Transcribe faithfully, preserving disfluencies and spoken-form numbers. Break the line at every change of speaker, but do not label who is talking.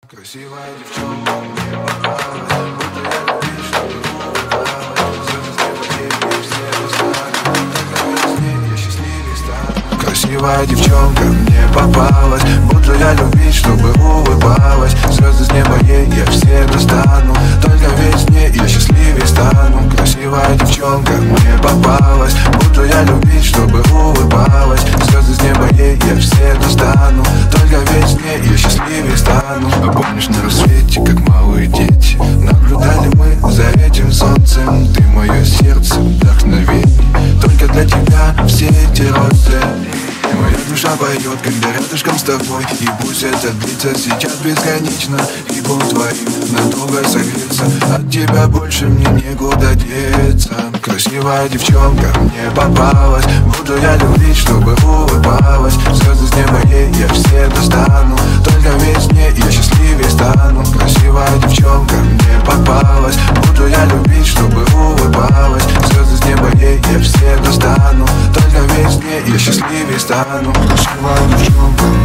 Красивая девчонка мне попалась, будто я любил, чтобы улыбалась. Звезды с неба ей все достанут, только с ней я счастливее стану. Красивая девчонка мне попалась, будто я любил, чтобы улыбалась. Звезды с неба ей я все достану, только весь в ней я счастливее стану. Красивая девчонка мне попалась, будто я любил, чтобы улыбалась. Звезды с неба ей я все достану, только весь в ней я счастливее стану. А помнишь, на рассвете, как малые дети, наблюдали мы за этим солнцем. Ты мое сердце, вдохновение, только для тебя все эти розы. Моя душа поет, когда рядышком с тобой. И пусть это длится сейчас бесконечно, и буду твоим надолго согреться. От тебя больше мне некуда деться. Красивая девчонка мне попалась, буду я любить, чтобы улыбалась. Звезды с неба ей я все достану, только весь в ней я счастливее стану. Красивая девчонка мне попалась, буду я любить, чтобы улыбалась. Звезды с неба ей я все достану, только весь в ней я счастливее стану. Красивая девчонка